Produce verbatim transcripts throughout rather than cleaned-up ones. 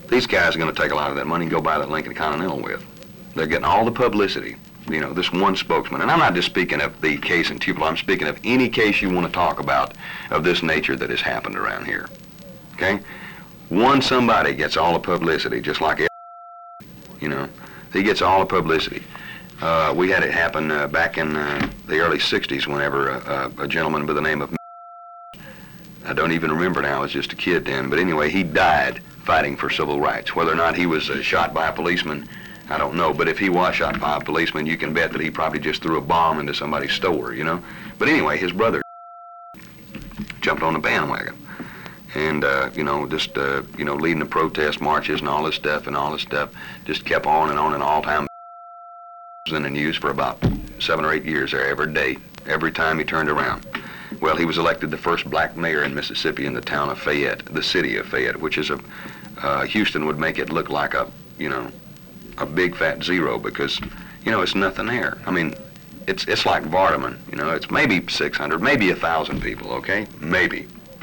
these guys are going to take a lot of that money and go buy that Lincoln Continental with. They're getting all the publicity. You know, this one spokesman, and I'm not just speaking of the case in Tupelo, I'm speaking of any case you want to talk about of this nature that has happened around here, okay? One somebody gets all the publicity, just like, you know, he gets all the publicity. Uh, we had it happen uh, back in uh, the early sixties whenever uh, a gentleman by the name of, I don't even remember now, I was just a kid then, but anyway, he died fighting for civil rights. Whether or not he was uh, shot by a policeman, I don't know, but if he was shot by a policeman, you can bet that he probably just threw a bomb into somebody's store, you know? But anyway, his brother jumped on the bandwagon and, uh, you know, just, uh, you know, leading the protest marches and all this stuff and all this stuff, just kept on and on and all time in the news for about seven or eight years there, every day, every time he turned around. Well, he was elected the first black mayor in Mississippi in the town of Fayette, the city of Fayette, which is a, uh, Houston would make it look like a, you know, a big fat zero because, you know, it's nothing there. I mean, it's it's like Vardaman, you know, it's maybe six hundred, maybe a thousand people, okay? Maybe.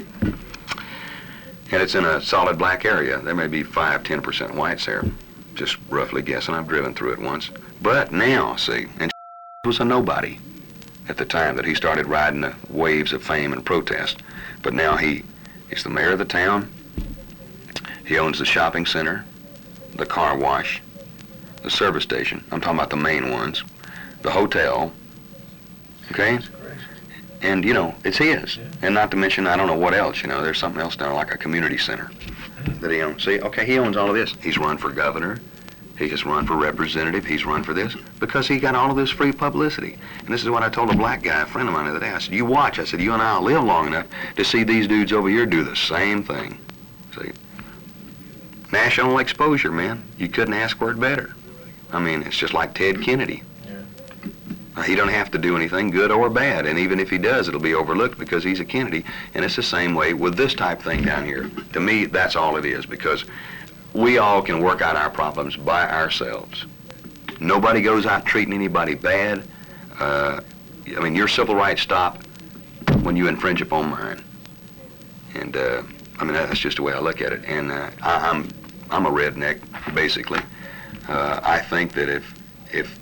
And it's in a solid black area. There may be five, ten percent whites there, just roughly guessing. I've driven through it once. But now, see, and was a nobody at the time that he started riding the waves of fame and protest. But now he is the mayor of the town. He owns the shopping center, the car wash, the service station. I'm talking about the main ones, the hotel, okay? And, you know, it's his. And not to mention, I don't know what else, you know, there's something else down like a community center that he owns. See, okay, he owns all of this. He's run for governor. He has run for representative. He's run for this because he got all of this free publicity. And this is what I told a black guy, a friend of mine the other day. I said, you watch. I said, you and I will live long enough to see these dudes over here do the same thing. See? National exposure, man. You couldn't ask for it better. I mean, it's just like Ted Kennedy. Yeah. He don't have to do anything good or bad, and even if he does, it'll be overlooked because he's a Kennedy. And it's the same way with this type thing down here. To me, that's all it is, because we all can work out our problems by ourselves. Nobody goes out treating anybody bad. Uh, I mean, your civil rights stop when you infringe upon mine. And uh, I mean, that's just the way I look at it. And uh, I, I'm I'm a redneck, basically. Uh, I think that if, if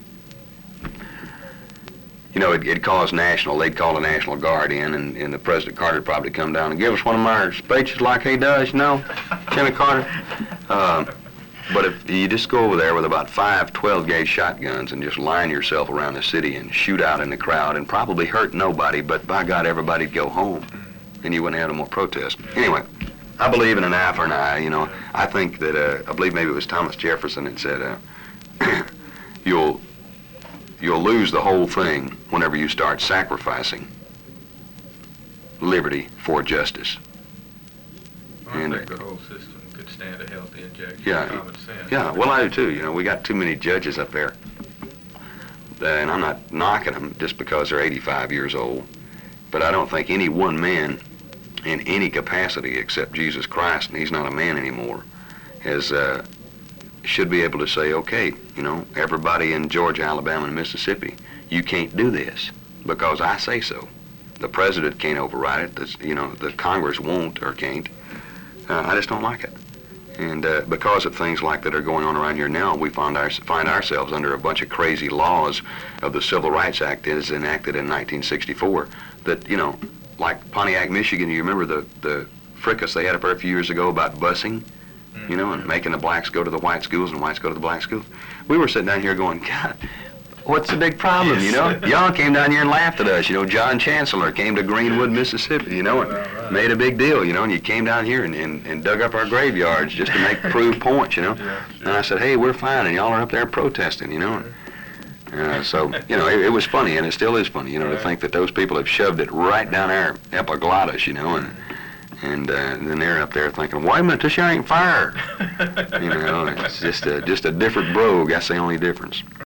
you know, it, it calls national, they'd call the National Guard in, and, and the President Carter would probably come down and give us one of our speeches like he does, you know, Jimmy Carter. Uh, but if you just go over there with about five twelve gauge shotguns and just line yourself around the city and shoot out in the crowd and probably hurt nobody, but by God, everybody'd go home, and you wouldn't have no more protest. Anyway, I believe in an eye for an eye, you know. I think that, uh, I believe maybe it was Thomas Jefferson that said, uh, you'll, you'll lose the whole thing whenever you start sacrificing liberty for justice. I and, think the whole system could stand a healthy injection yeah, of common sense. Yeah, well, I do too. You know, we got too many judges up there. And I'm not knocking them just because they're eighty-five years old. But I don't think any one man in any capacity except Jesus Christ, and he's not a man anymore, has, uh, should be able to say, okay, you know, everybody in Georgia, Alabama, and Mississippi, you can't do this because I say so. The president can't override it. The, you know, the Congress won't or can't. Uh, I just don't like it. And uh, because of things like that are going on around here now, we find, our, find ourselves under a bunch of crazy laws of the Civil Rights Act that is enacted in nineteen sixty-four that, you know, like Pontiac, Michigan, you remember the, the fracas they had up there a few years ago about busing, you know, and making the blacks go to the white schools and whites go to the black schools. We were sitting down here going, God, what's the big problem, you know? Y'all came down here and laughed at us, you know. John Chancellor came to Greenwood, Mississippi, you know, and made a big deal, you know, and you came down here and, and, and dug up our graveyards just to make prove points, you know. And I said, hey, we're fine, and y'all are up there protesting, you know. Uh, so, you know, it, it was funny, and it still is funny, you know, to think that those people have shoved it right down our epiglottis, you know, and and, uh, and then they're up there thinking, wait a minute, this ain't fire. You know, it's just a, just a different brogue, that's the only difference.